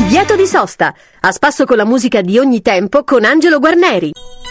Divieto di sosta, a spasso con la musica di ogni tempo con Angelo Guarneri.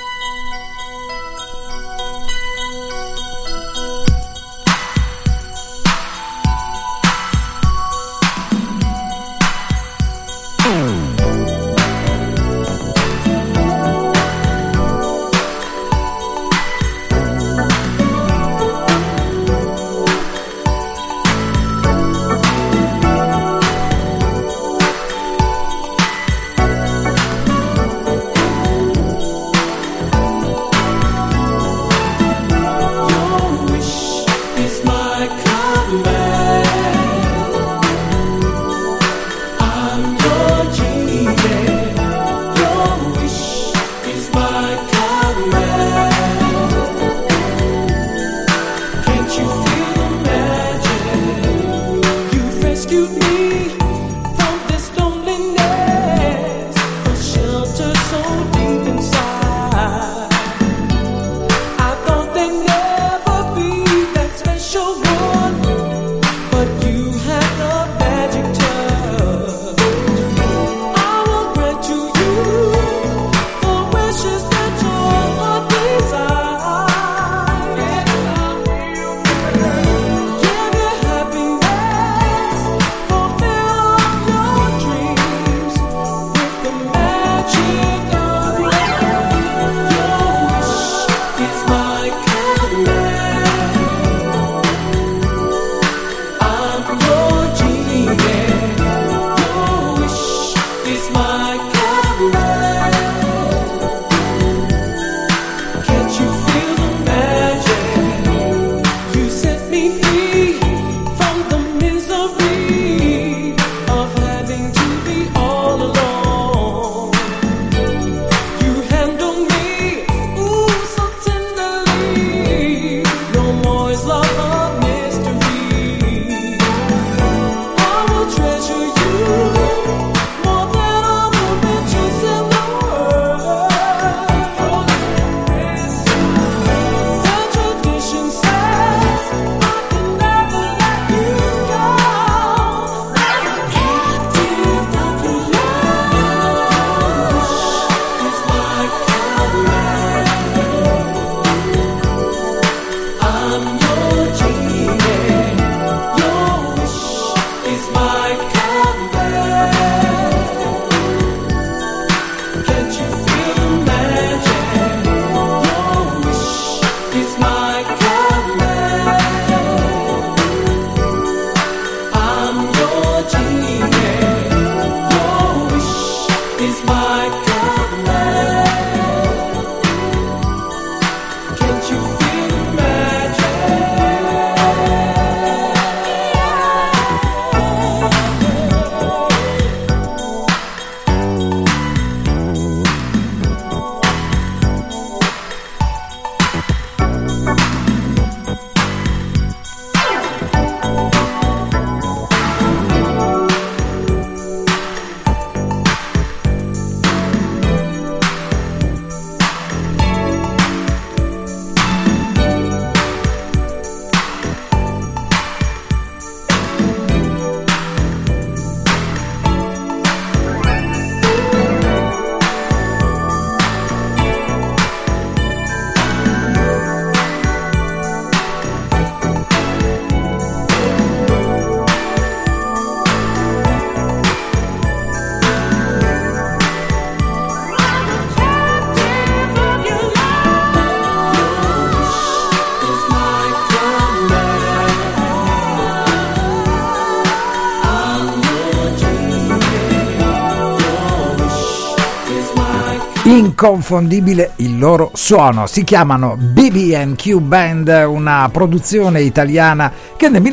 Inconfondibile il loro suono. Si chiamano BB&Q Band, una produzione italiana che nel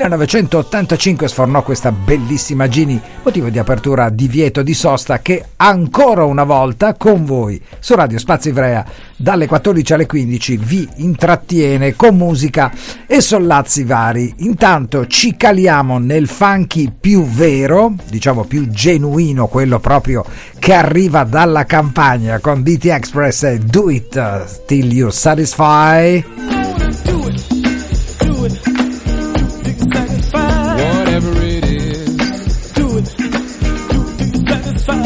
1985 sfornò questa bellissima Gini, motivo di apertura Divieto di sosta, che ancora una volta con voi su Radio Spazio Ivrea dalle 14 alle 15 vi intrattiene con musica e sollazzi vari. Intanto ci caliamo nel funky più vero, diciamo più genuino, quello proprio che arriva dalla campagna, con DT Express e Do It Till You Satisfy. Whatever it is, do it till you satisfy.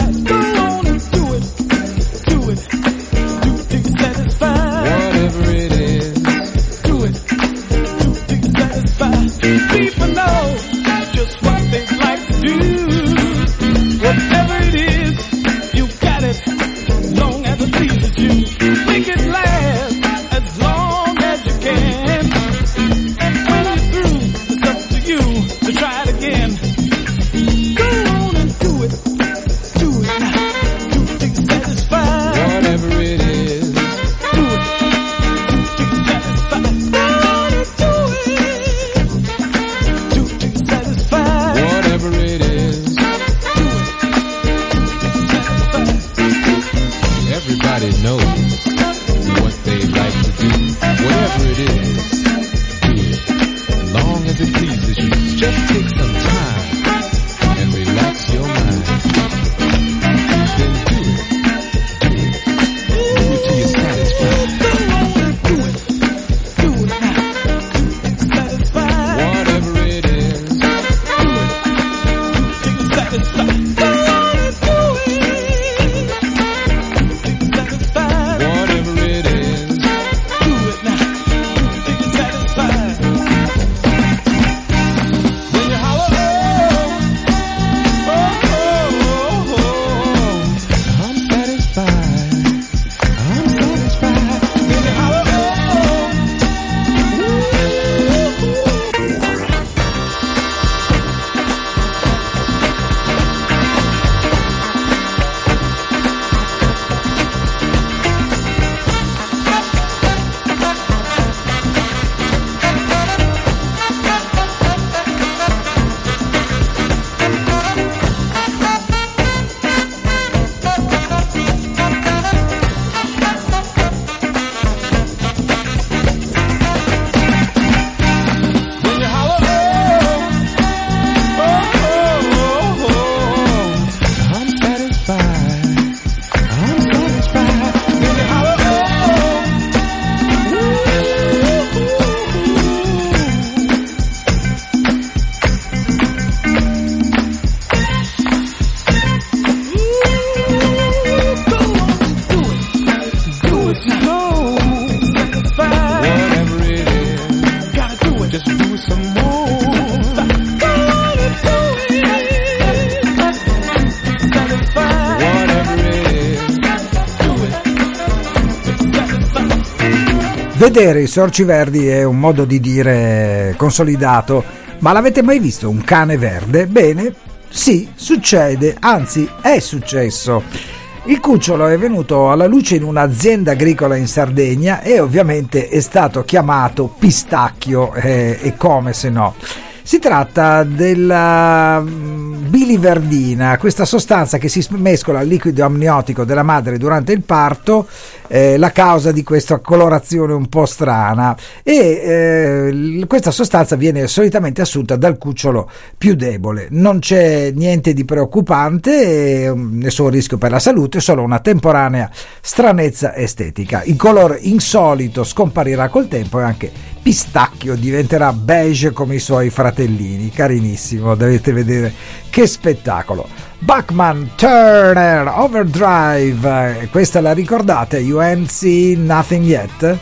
Vedere i sorci verdi è un modo di dire consolidato, ma l'avete mai visto un cane verde? Bene, sì, succede, anzi è successo. Il cucciolo è venuto alla luce in un'azienda agricola in Sardegna e ovviamente è stato chiamato Pistacchio, e come se no. Si tratta della biliverdina, questa sostanza che si mescola al liquido amniotico della madre durante il parto, la causa di questa colorazione un po' strana, e questa sostanza viene solitamente assunta dal cucciolo più debole. Non c'è niente di preoccupante, nessun rischio per la salute, solo una temporanea stranezza estetica. Il colore insolito scomparirà col tempo e anche Pistacchio diventerà beige come i suoi fratellini. Carinissimo, dovete vedere che spettacolo. Bachman Turner Overdrive, questa la ricordate? You ain't seen nothing yet?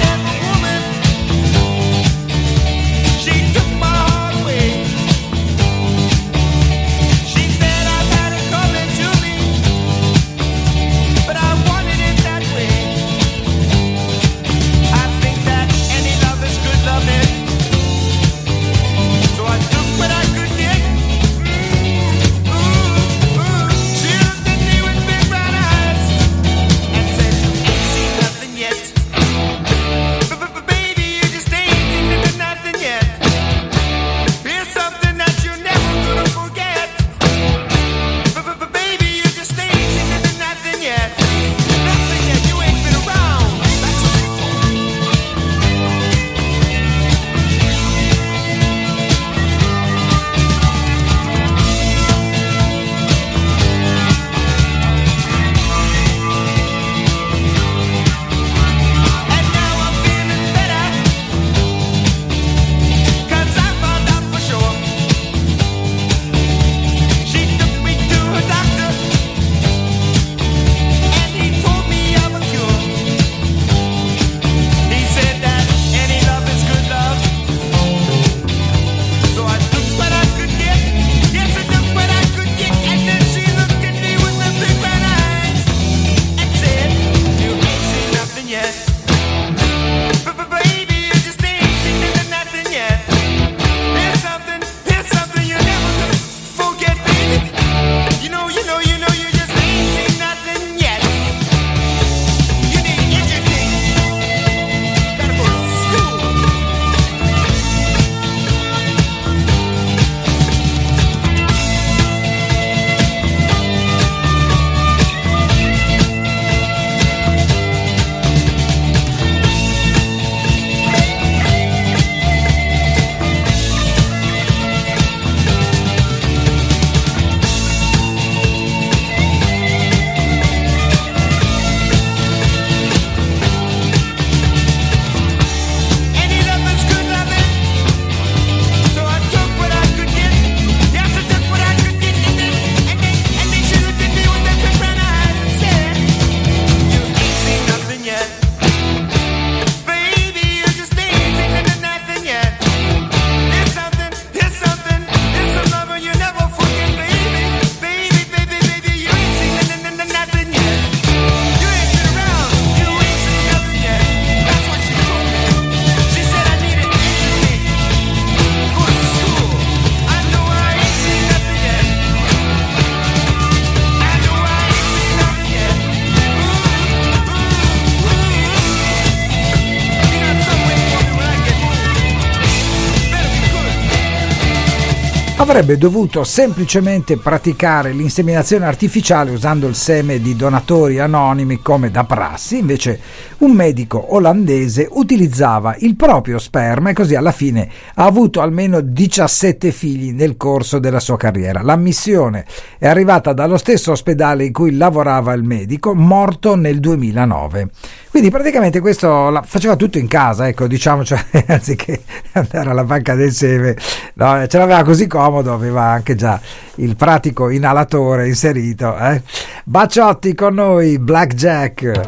Avrebbe dovuto semplicemente praticare l'inseminazione artificiale usando il seme di donatori anonimi come da prassi, invece un medico olandese utilizzava il proprio sperma e così alla fine ha avuto almeno 17 figli nel corso della sua carriera. L'ammissione è arrivata dallo stesso ospedale in cui lavorava il medico, morto nel 2009. Quindi praticamente questo faceva tutto in casa, ecco, diciamo, cioè, anziché andare alla banca del seme, no, ce l'aveva così comodo, aveva anche già il pratico inalatore inserito. Baciotti con noi, Blackjack.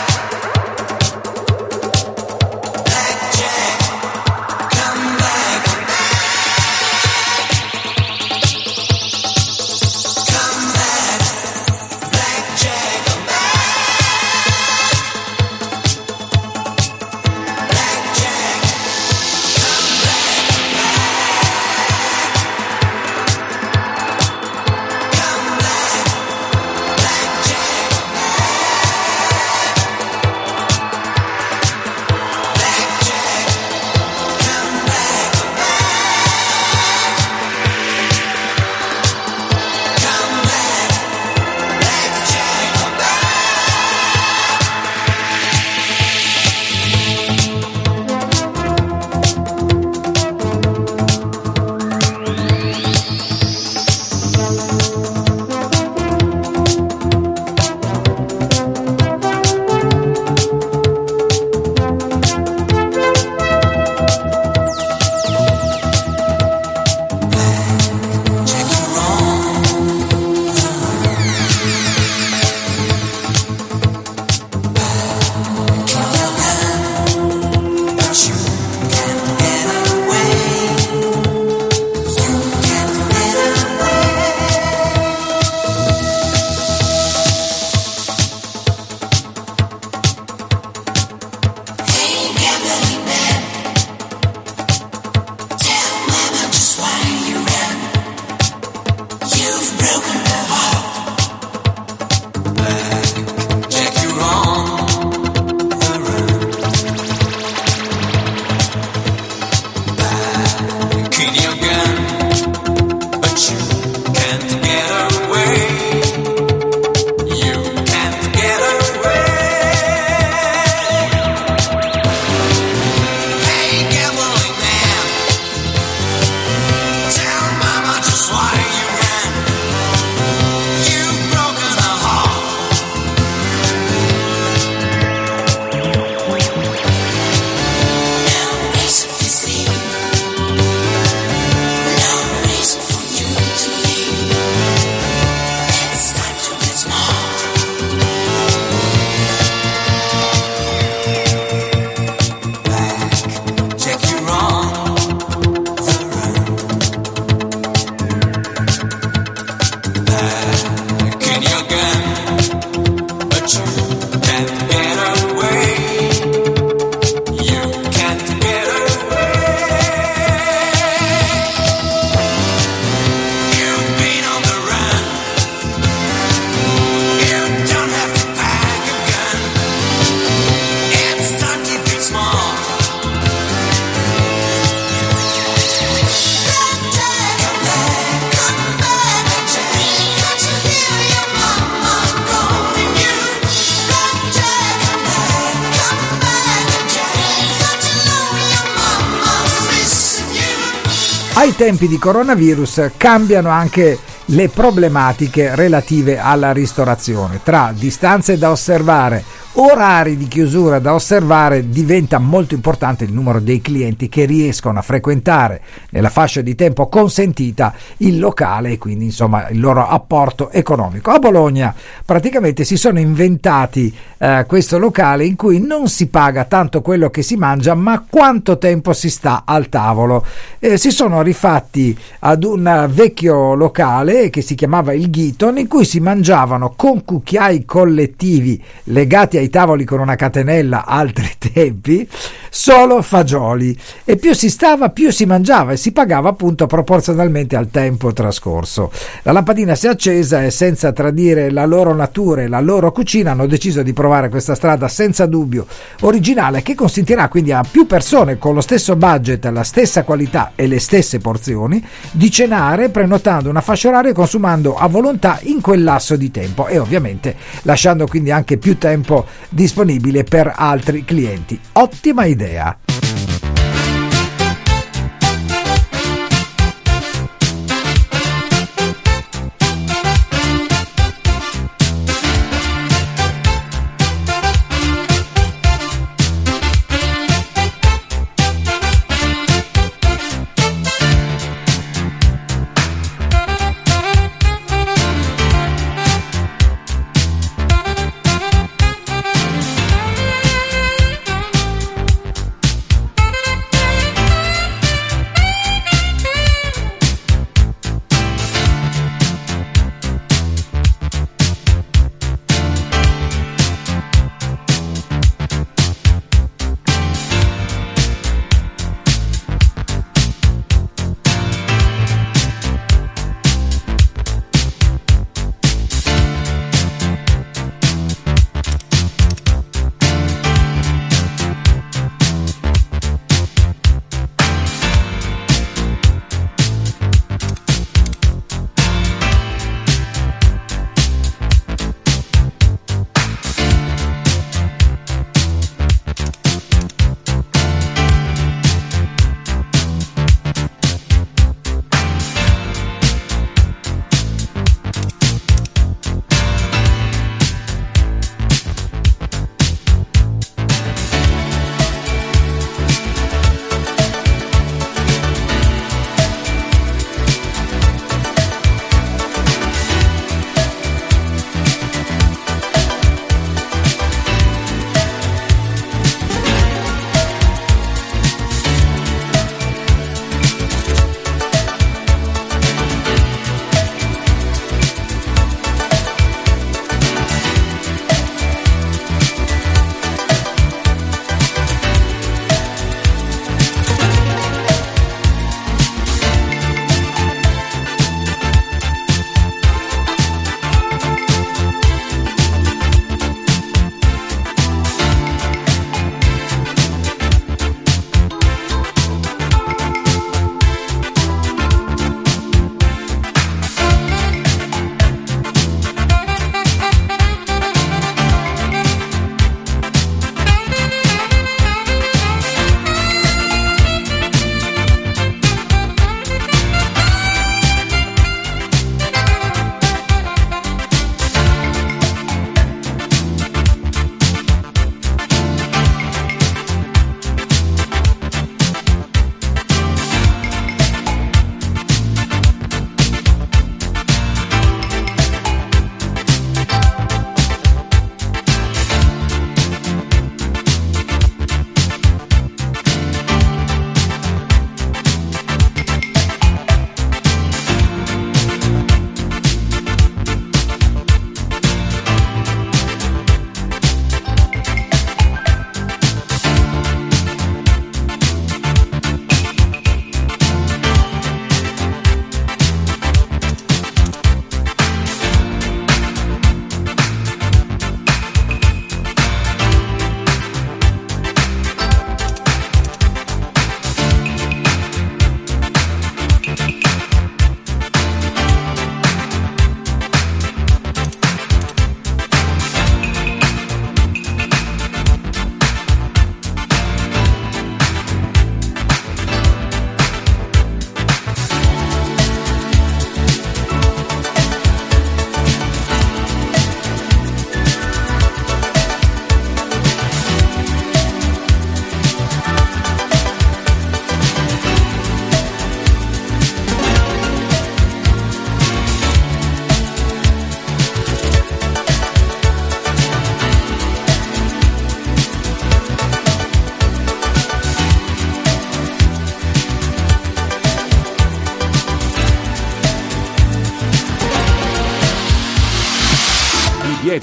Come back. Ai tempi di coronavirus cambiano anche le problematiche relative alla ristorazione. Tra distanze da osservare, orari di chiusura da osservare, diventa molto importante il numero dei clienti che riescono a frequentare nella fascia di tempo consentita il locale e quindi insomma il loro apporto economico. A Bologna praticamente si sono inventati questo locale in cui non si paga tanto quello che si mangia ma quanto tempo si sta al tavolo. Si sono rifatti ad un vecchio locale che si chiamava il Ghiton, in cui si mangiavano con cucchiai collettivi legati ai tavoli con una catenella, altri tempi, solo fagioli, e più si stava più si mangiava e si pagava appunto proporzionalmente al tempo trascorso. La lampadina si è accesa e senza tradire la loro natura e la loro cucina hanno deciso di provare questa strada senza dubbio originale, che consentirà quindi a più persone con lo stesso budget, la stessa qualità e le stesse porzioni di cenare prenotando una fascia oraria e consumando a volontà in quel lasso di tempo, e ovviamente lasciando quindi anche più tempo disponibile per altri clienti. Ottima idea.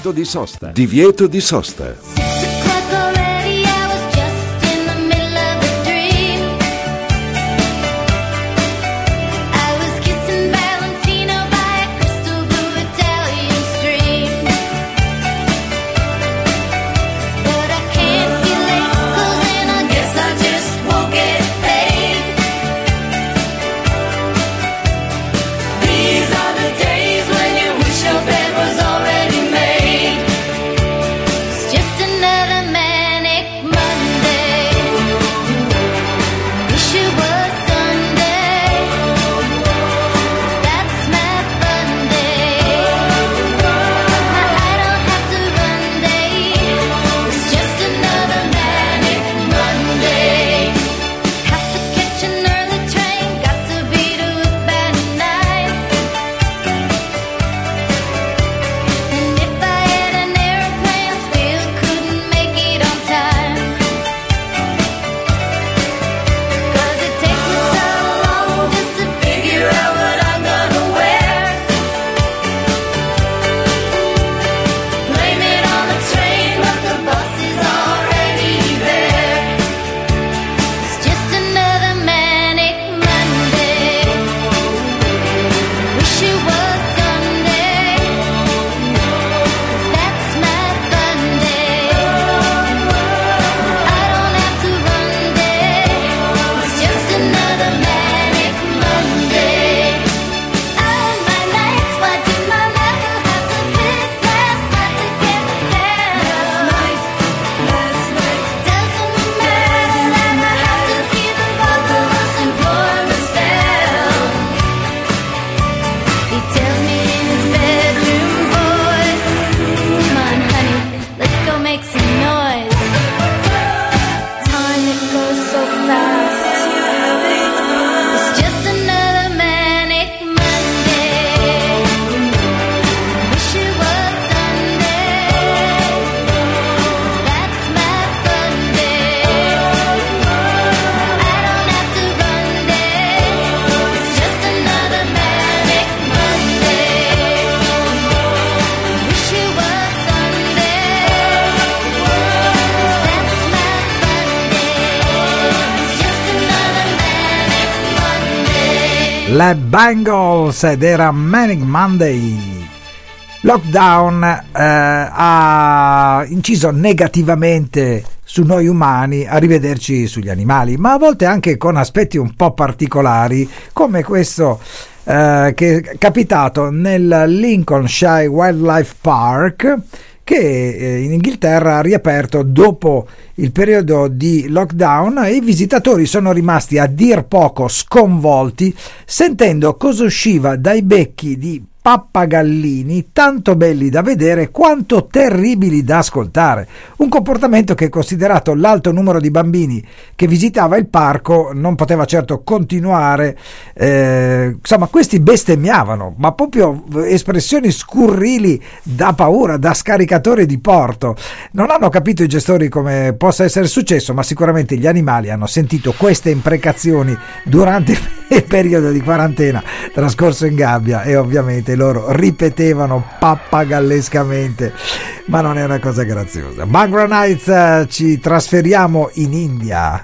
Divieto di sosta. Divieto di sosta. Le Bangles ed era Manic Monday. Lockdown ha inciso negativamente su noi umani, arrivederci sugli animali, ma a volte anche con aspetti un po' particolari, come questo che è capitato nel Lincolnshire Wildlife Park, che in Inghilterra ha riaperto dopo il periodo di lockdown, e i visitatori sono rimasti a dir poco sconvolti sentendo cosa usciva dai becchi di pappagallini tanto belli da vedere quanto terribili da ascoltare. Un comportamento che, considerato l'alto numero di bambini che visitava il parco, non poteva certo continuare. Insomma, questi bestemmiavano, ma proprio espressioni scurrili da paura, da scaricatore di porto. Non hanno capito i gestori come possa essere successo, ma sicuramente gli animali hanno sentito queste imprecazioni durante il periodo di quarantena trascorso in gabbia, e ovviamente loro ripetevano pappagallescamente, ma non è una cosa graziosa. Bhangra Nights, ci trasferiamo in India.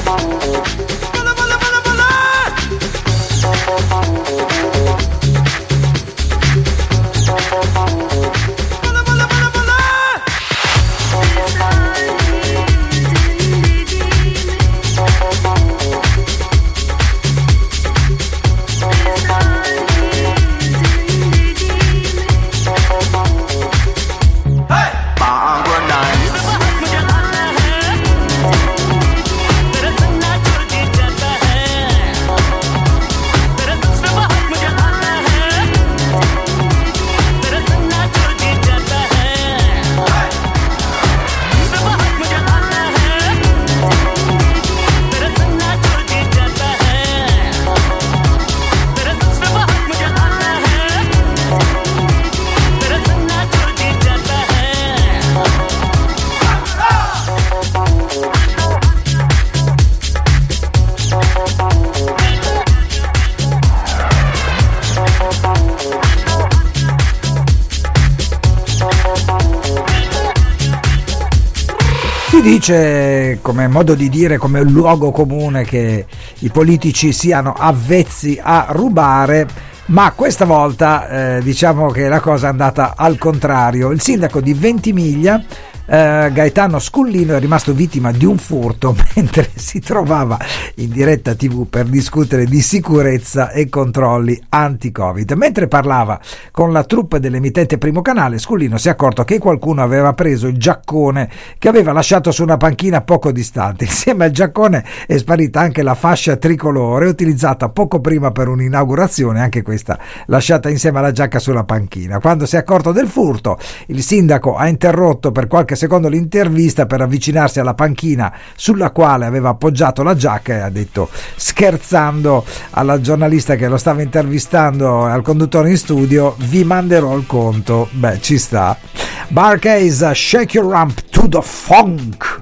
Dice, come modo di dire, come luogo comune, che i politici siano avvezzi a rubare, ma questa volta diciamo che la cosa è andata al contrario. Il sindaco di Ventimiglia, Gaetano Scullino, è rimasto vittima di un furto mentre si trovava in diretta TV per discutere di sicurezza e controlli anti-Covid. Mentre parlava con la troupe dell'emittente Primo Canale, Scullino si è accorto che qualcuno aveva preso il giaccone che aveva lasciato su una panchina poco distante. Insieme al giaccone è sparita anche la fascia tricolore utilizzata poco prima per un'inaugurazione, anche questa lasciata insieme alla giacca sulla panchina. Quando si è accorto del furto, il sindaco ha interrotto per qualche secondo l'intervista per avvicinarsi alla panchina sulla quale aveva appoggiato la giacca e ha detto, scherzando alla giornalista che lo stava intervistando, al conduttore in studio: vi manderò il conto. Beh, ci sta. Bar-Kays, Shake Your Rump to the Funk.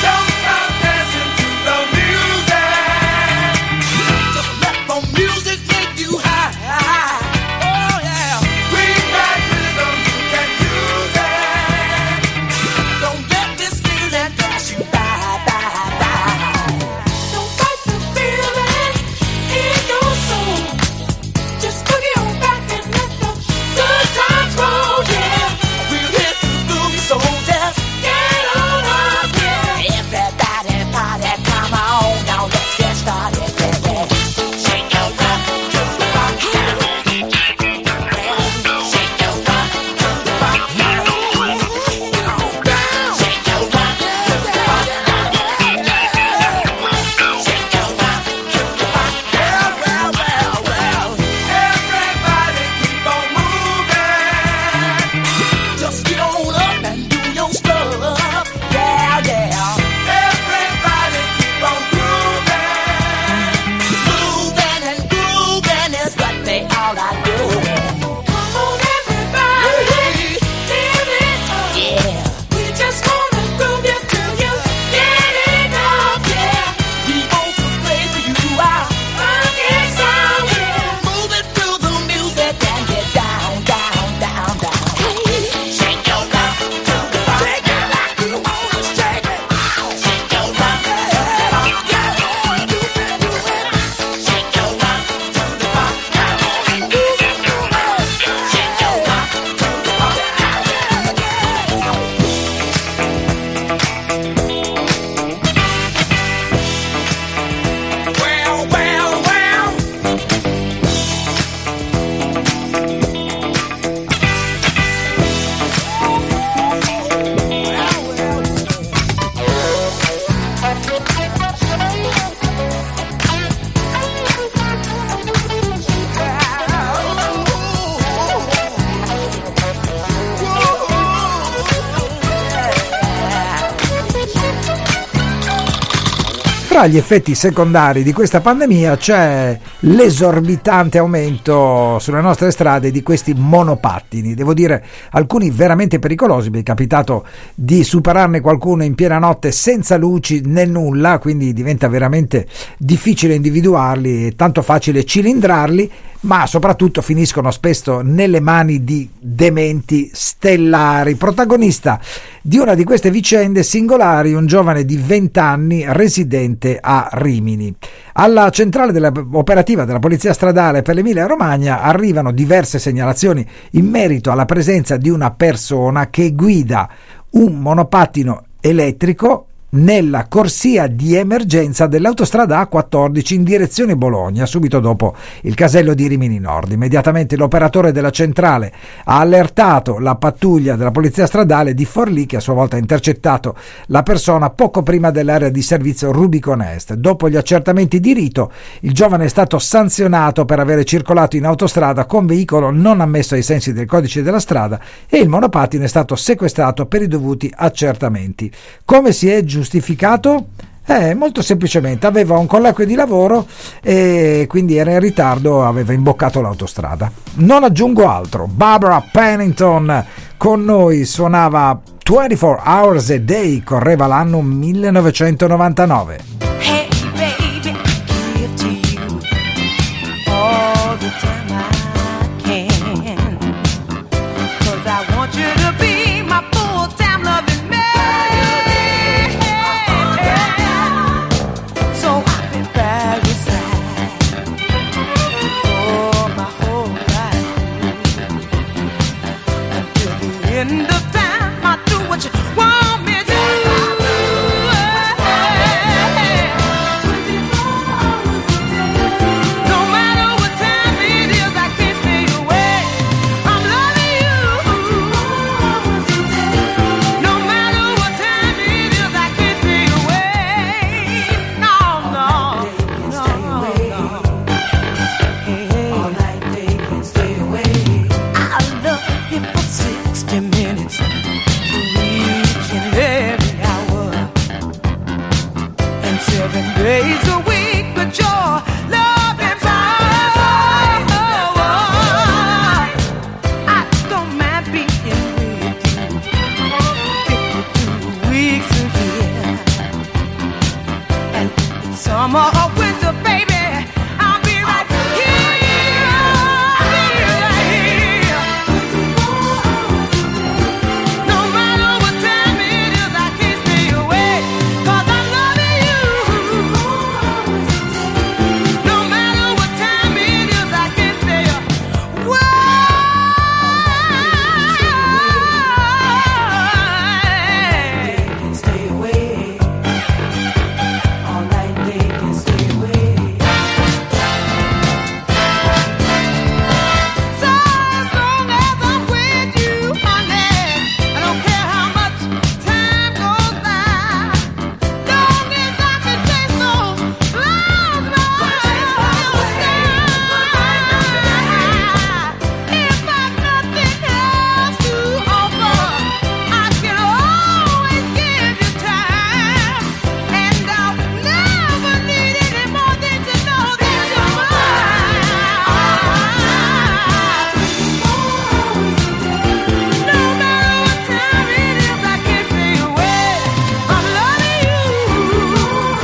Tra gli effetti secondari di questa pandemia c'è l'esorbitante aumento sulle nostre strade di questi monopattini, devo dire alcuni veramente pericolosi. Mi è capitato di superarne qualcuno in piena notte senza luci né nulla, quindi diventa veramente difficile individuarli e tanto facile cilindrarli, ma soprattutto finiscono spesso nelle mani di dementi stellari. Protagonista di una di queste vicende singolari, un giovane di 20 anni residente a Rimini. Alla centrale operativa della Polizia Stradale per l'Emilia Romagna arrivano diverse segnalazioni in merito alla presenza di una persona che guida un monopattino elettrico nella corsia di emergenza dell'autostrada A14 in direzione Bologna, subito dopo il casello di Rimini Nord. Immediatamente l'operatore della centrale ha allertato la pattuglia della polizia stradale di Forlì, che a sua volta ha intercettato la persona poco prima dell'area di servizio Rubicon Est. Dopo gli accertamenti di rito, il giovane è stato sanzionato per aver circolato in autostrada con veicolo non ammesso ai sensi del codice della strada e il monopattino è stato sequestrato per i dovuti accertamenti. Come si è giustificato? Molto semplicemente aveva un colloquio di lavoro e quindi era in ritardo, aveva imboccato l'autostrada. Non aggiungo altro. Barbara Pennington con noi, suonava 24 Hours a Day, correva l'anno 1999. Hey baby, I give to you all the time I can, 'cause I want you to be my full-time loving man. End of time, I do what you want me to. No matter what time it is, I can't stay away. I'm loving you. No matter what time it is, I can't stay away. No, no, no, no. All night they can stay away. I love you for 60 minutes, each and every hour, and 7 days a week, but your love and power. I don't mind being with you 52 weeks a year, and it's summer or winter, baby. I'll be right here. I'll be right here. No matter what time it is, I can't stay away, 'cause I'm loving you. No matter what time it is, I can't stay away. They can stay away. All night they can stay away. So as long as I'm with you, honey, I don't care how much time goes by. Long as I can taste those flowers if I've nothing else to offer, I can always give you time, and I'll never need any more than to know that you're mine. No matter what time it is, I can't stay away. I'm loving you.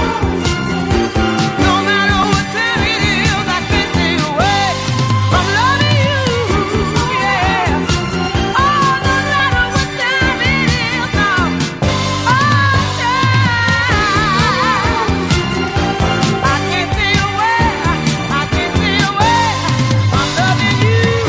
No matter what time it is, I can't stay away. I'm loving you, yeah. Oh, no matter what time it is, I'm I can't stay away. I can't stay away. I'm loving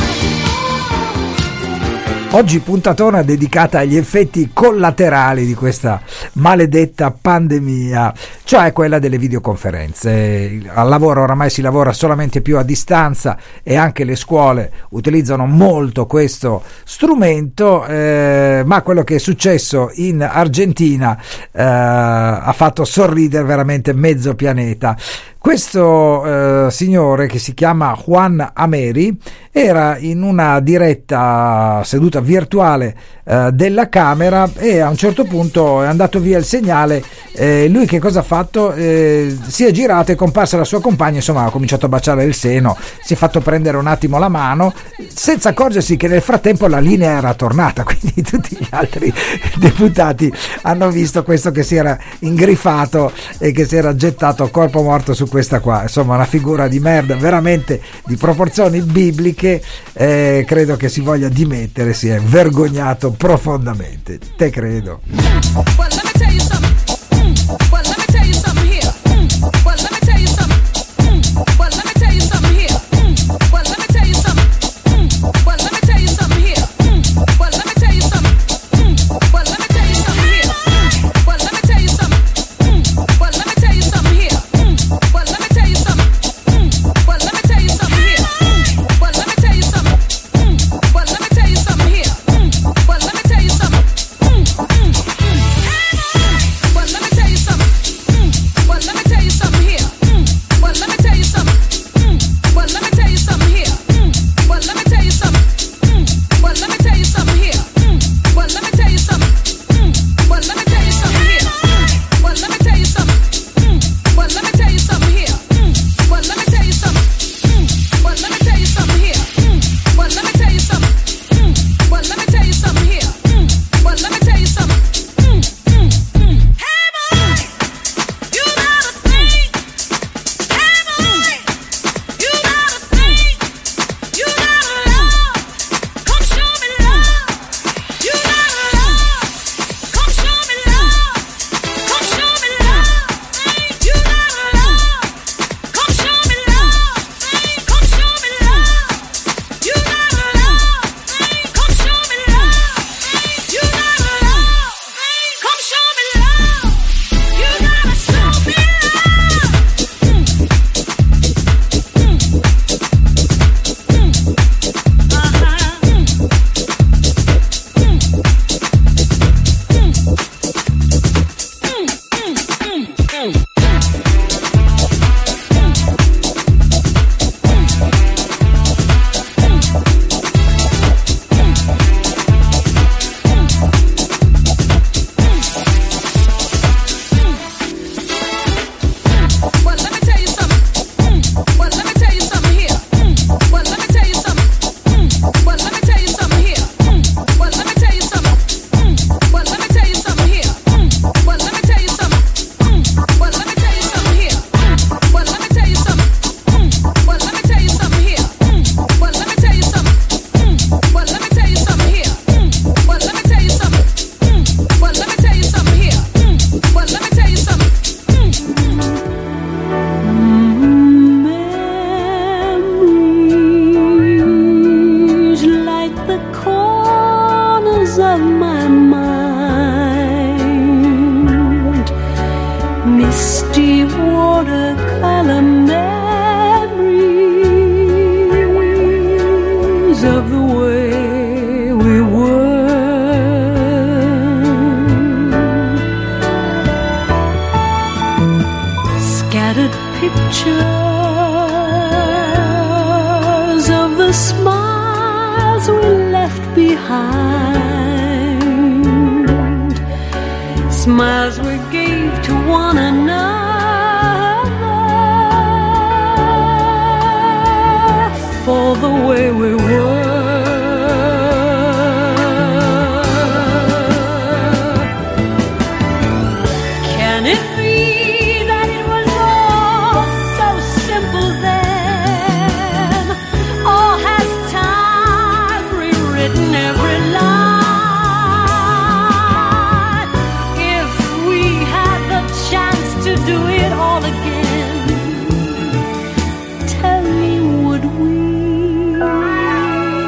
you. Oggi puntatona dedicata agli effetti collaterali di questa maledetta pandemia, cioè quella delle videoconferenze. Al lavoro oramai si lavora solamente più a distanza e anche le scuole utilizzano molto questo strumento, ma quello che è successo in Argentina ha fatto sorridere veramente mezzo pianeta. Questo signore, che si chiama Juan Ameri, era in una diretta seduta virtuale della Camera e a un certo punto è andato via il segnale. Lui che cosa ha fatto? Si è girato, è comparsa la sua compagna, insomma ha cominciato a baciare il seno, si è fatto prendere un attimo la mano senza accorgersi che nel frattempo la linea era tornata, quindi tutti gli altri deputati hanno visto questo che si era ingriffato e che si era gettato a corpo morto su questa qua, insomma una figura di merda veramente di proporzioni bibliche, credo che si voglia dimettere, si è vergognato profondamente, te credo. Well, let me tell you something. Well, let me tell you something here. Well, let me tell you something. Well, let me tell you something here. Well, let me tell you something. Well, let me tell you something here. Well, let me tell you something. Well, let me tell you something here. Well, let me tell you something. Well, let me tell you something here. Well, let me tell you something. Well, let me tell you something here. Well, let me tell you something. Well, let me tell you something here. Well, let me tell you something. Well, let me tell you something. Well, let me tell you something here. Well, let me tell you something. Well, let me tell you something here. Well, let me tell you something. Well, let me tell you something here. Well, let me tell you something. Well, let me tell you something here. Well, let me tell you something. Well, let me tell you something here. Well, let me tell you something. Well, let me tell you something here. Well, let me tell you something. Well, let me tell you something here. Well, let me tell you something. Hey boy, you got a thing. Hey boy, you got a thing. You got a love. Come show me love. You got a love. Come show me love. Come show me love. You got a love. Come show me love. Come show me love. You got a love. Come show me love. You got a love. Come show me love. You gotta show me Well, let me tell you something. Well, let me tell you something here. Well, let me tell you something. Well, let me tell you something here. Well, let me tell you something. Well, let me tell you something here. Well, let me tell you something. Well, let me tell you something here. Well, let me tell you something. Well, let me tell you something here. Well, let me tell you something. Well, let me tell you something here. Well, let me tell you something. Well, let me tell you something here. Well, let me tell you something. Memories like the corners of my mind, misty watercolor memories of the way we were, scattered pictures of the smiles we left behind, smiles we gave to one another for the way we were. Can it be that it was all so simple then? Or has time rewritten every line? If we had the chance to do it all again, tell me, would we?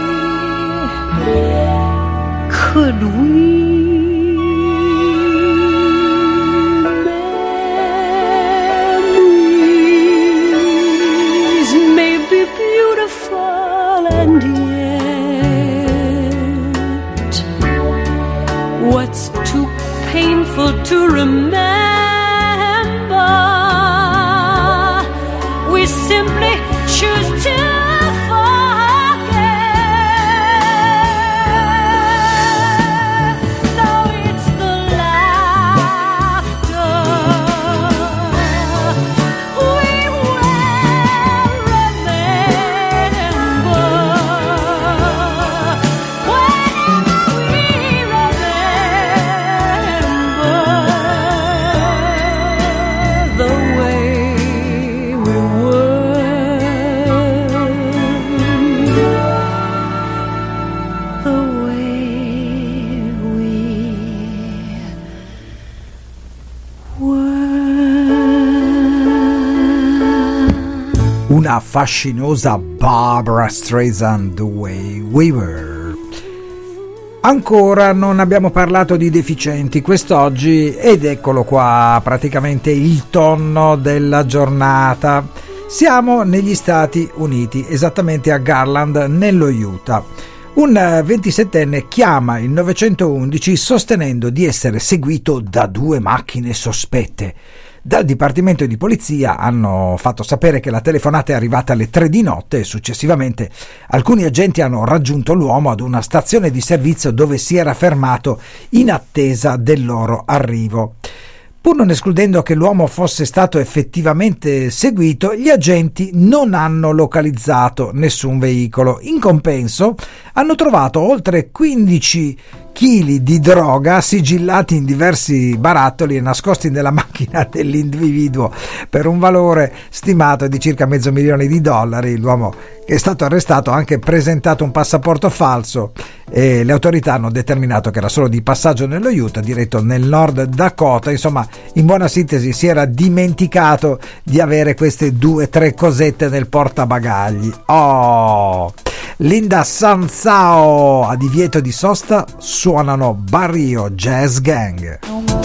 una fascinosa Barbra Streisand, The Way We Were. Ancora non abbiamo parlato di deficienti quest'oggi ed eccolo qua, praticamente il tonno della giornata. Siamo negli Stati Uniti, esattamente a Garland, nello Utah. Un 27enne chiama il 911 sostenendo di essere seguito da 2 macchine sospette. Dal Dipartimento di Polizia hanno fatto sapere che la telefonata è arrivata alle 3 di notte e successivamente alcuni agenti hanno raggiunto l'uomo ad una stazione di servizio dove si era fermato in attesa del loro arrivo. Pur non escludendo che l'uomo fosse stato effettivamente seguito, gli agenti non hanno localizzato nessun veicolo. In compenso hanno trovato oltre 15 chili di droga sigillati in diversi barattoli e nascosti nella macchina dell'individuo per un valore stimato di circa $500,000. L'uomo che è stato arrestato ha anche presentato un passaporto falso e le autorità hanno determinato che era solo di passaggio nello Utah, diretto nel Nord Dakota. Insomma, in buona sintesi, si era dimenticato di avere queste 2-3 cosette nel portabagagli. Linda Sanzao a Divieto di Sosta suonano Barrio Jazz Gang.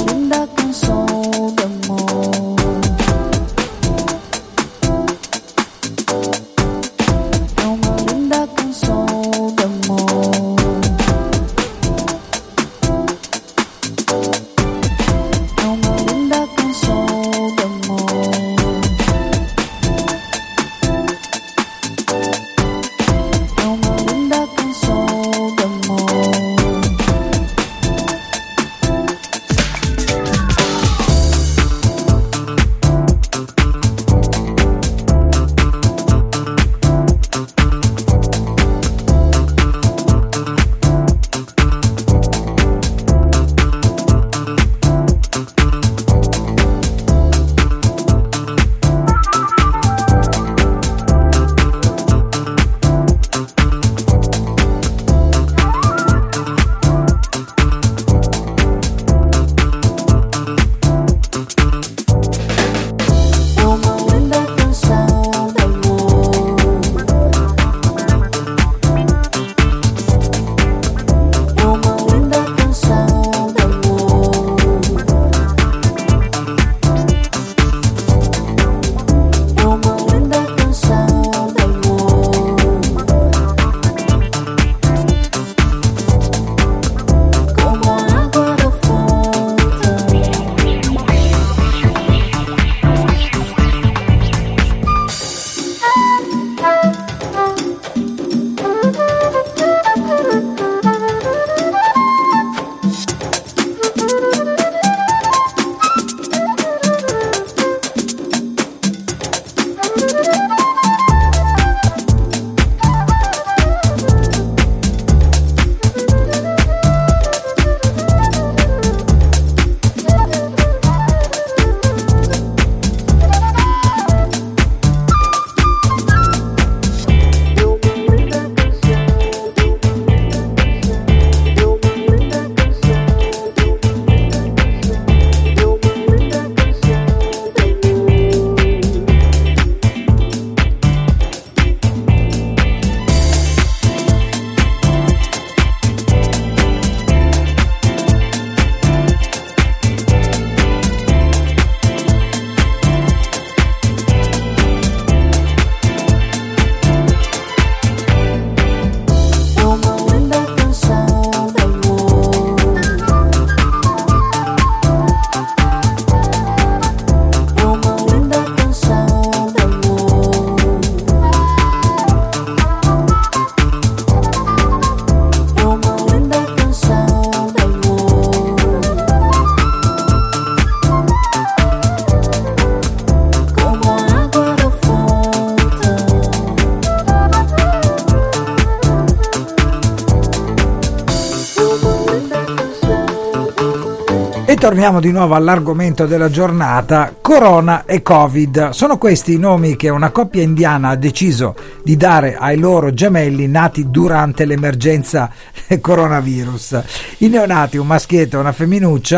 E torniamo di nuovo all'argomento della giornata, Corona e Covid. Sono questi i nomi che una coppia indiana ha deciso di dare ai loro gemelli nati durante l'emergenza coronavirus. I neonati, un maschietto e una femminuccia,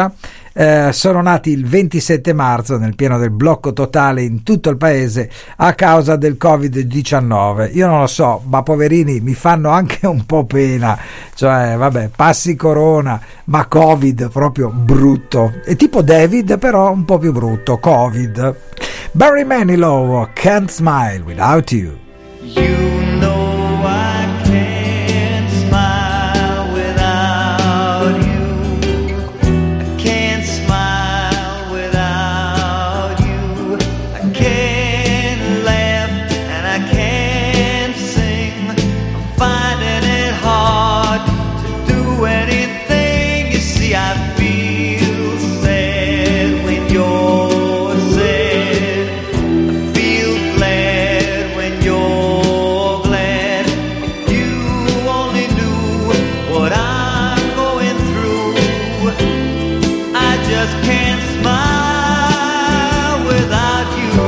sono nati il 27 marzo nel pieno del blocco totale in tutto il paese a causa del Covid-19. Io non lo so, ma poverini mi fanno anche un po' pena, cioè vabbè, passi corona, ma Covid proprio brutto. È tipo David, però un po' più brutto, Covid. Barry Manilow, Can't Smile Without You. You know I can't smile without you. I can't smile without you. I can't laugh and I can't sing. I'm finding it hard to do anything. You see, I feel sad when you're sad. I feel glad when you're glad. You only knew what I'm going through. I just can't smile without you.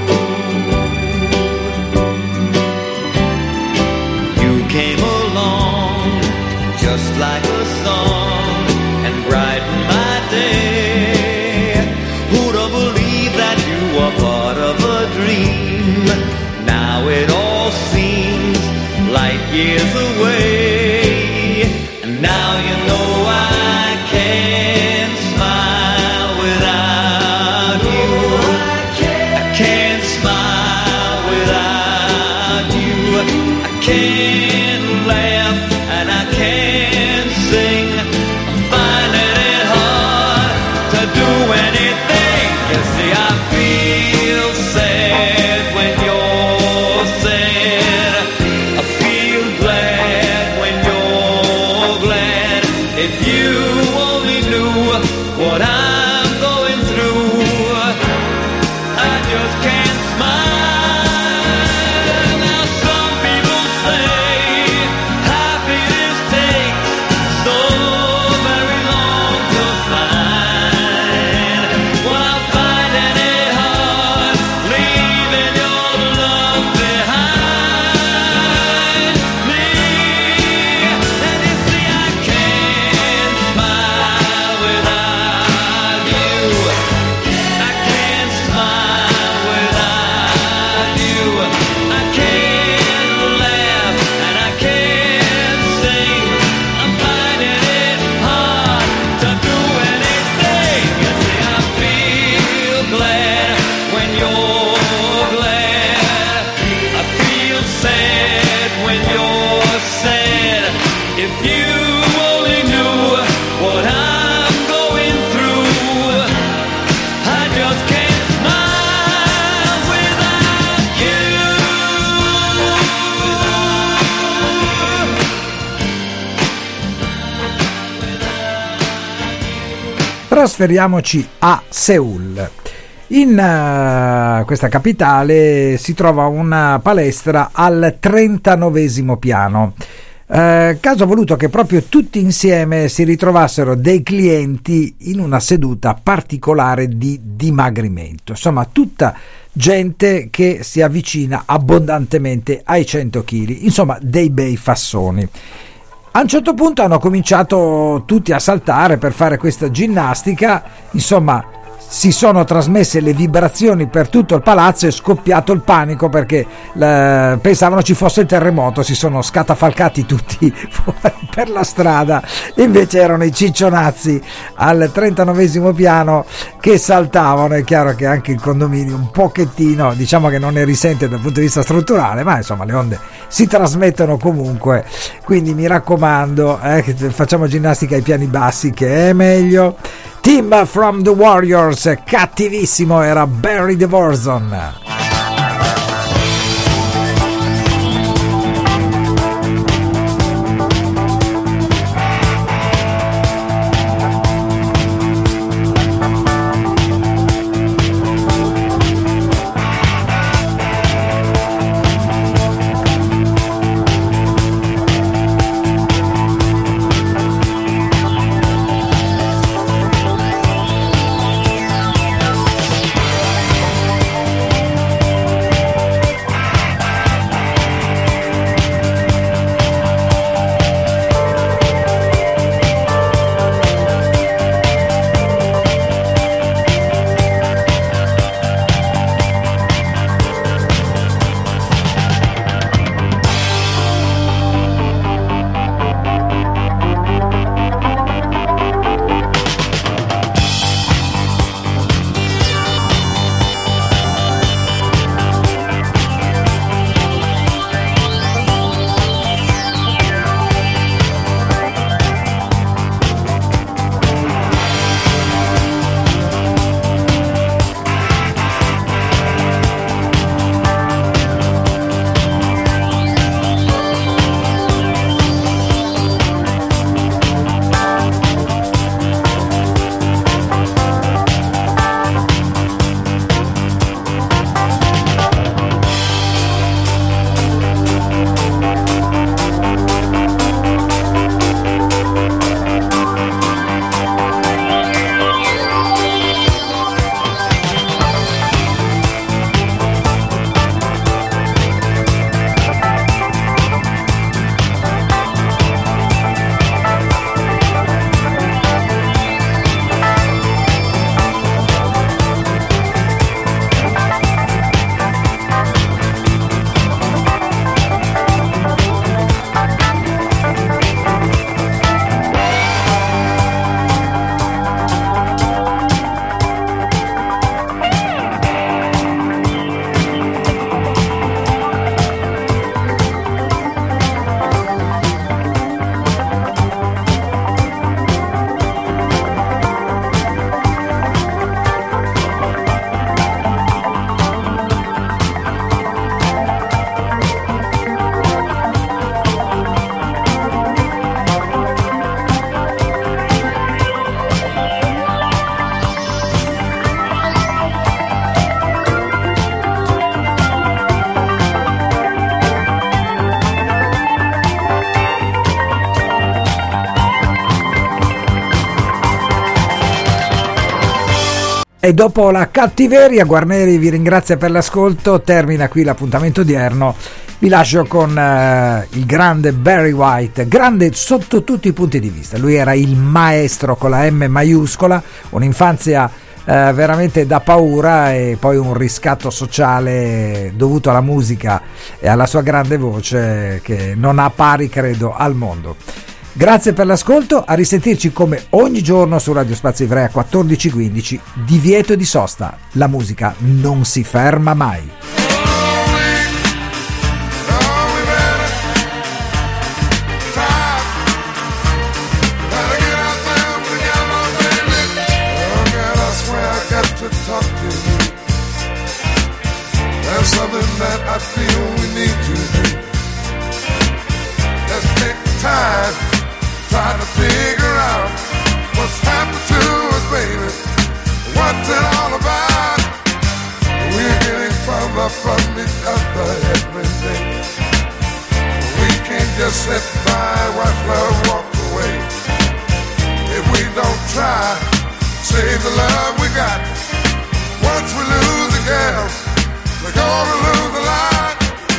You came along just like a song and brightened my day. Who'd have believed that you were part of a dream? Now it all seems light years away. And now you know I can't smile without you. I can't smile without you. I can't laugh and I can't sing. I'm finding it hard to do anything. You see, I feel sad when you're sad. I feel glad when you're glad. If you only knew what I'm going through, I just can't smile. Now some people say happiness takes so very long to find. Well, I'm finding it hard leaving your love behind me. And you see, I can't smile without you. I can't smile without you. I can't laugh and I can't sing. I'm finding it hard to do anything. You see, I feel glad when you're glad. I feel sad when you're sad. If you only knew what I'm going through, I just can't smile without you. Trasferiamoci a Seul. In questa capitale si trova una palestra al 39° piano. Caso ha voluto che proprio tutti insieme si ritrovassero dei clienti in una seduta particolare di dimagrimento. Insomma, tutta gente che si avvicina abbondantemente ai 100 kg. Insomma, dei bei fassoni. A un certo punto hanno cominciato tutti a saltare per fare questa ginnastica, insomma si sono trasmesse le vibrazioni per tutto il palazzo, è scoppiato il panico perché pensavano ci fosse il terremoto, si sono scatafalcati tutti fuori per la strada, invece erano i ciccionazzi al 39° piano che saltavano. È chiaro che anche il condominio un pochettino, diciamo che non ne risente dal punto di vista strutturale, ma insomma le onde si trasmettono comunque, quindi mi raccomando, facciamo ginnastica ai piani bassi che è meglio. Team from the Warriors, cattivissimo era Barry DeVorson. E dopo la cattiveria, Guarneri vi ringrazia per l'ascolto, termina qui l'appuntamento odierno. Vi lascio con il grande Barry White, grande sotto tutti i punti di vista. Lui era il maestro con la M maiuscola, un'infanzia veramente da paura e poi un riscatto sociale dovuto alla musica e alla sua grande voce che non ha pari credo al mondo. Grazie per l'ascolto, a risentirci come ogni giorno su Radio Spazio Ivrea 14:15. Divieto di sosta, la musica non si ferma mai. Something that I feel we need to do. Let's take time, try to figure out what's happened to us, baby. What's it all about? We're getting further from each other every day. We can't just sit by and watch love walk away. If we don't try, save the love we got. Once we lose a girl, we're gonna lose a lot.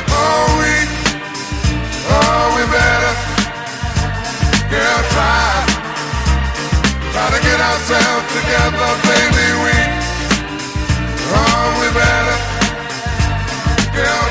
We better, girl, try to get ourselves together, baby. We better, girl,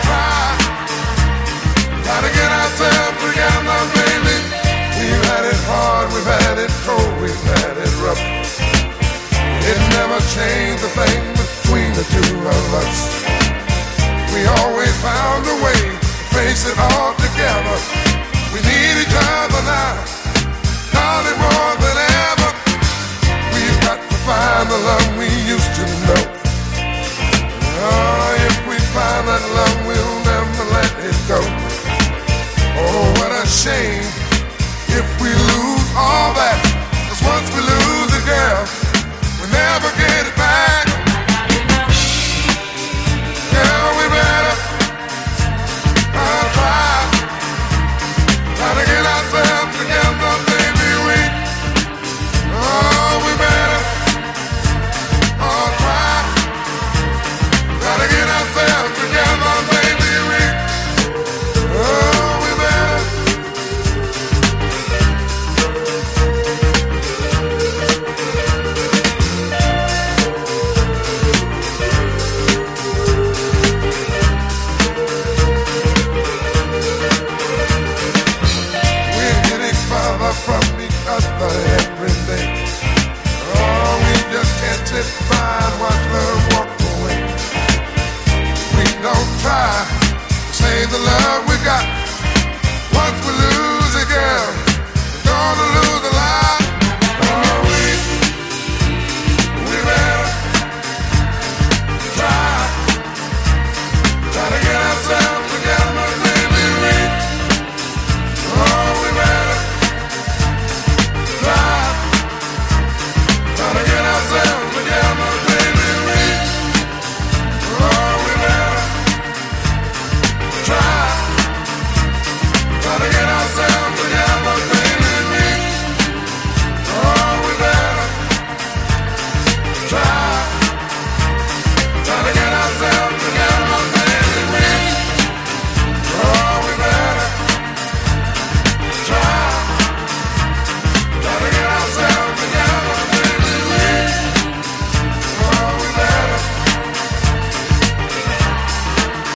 try to get ourselves together, baby. We've had it hard, we've had it cold, we've had it rough. It never changed a thing between the two of us. We always found a way to face it all together. We need each other now, darling, more than ever. We've got to find the love we used to know. Oh, if we find that love, we'll never let it go. Oh, what a shame if we lose all that. 'Cause once we lose it, girl, we never get it back. Try to get ourselves together, baby. We better, try to get ourselves together, baby. We better. From each other every day. Oh, we just can't sit by and watch love walk away. We don't try to save the love we got.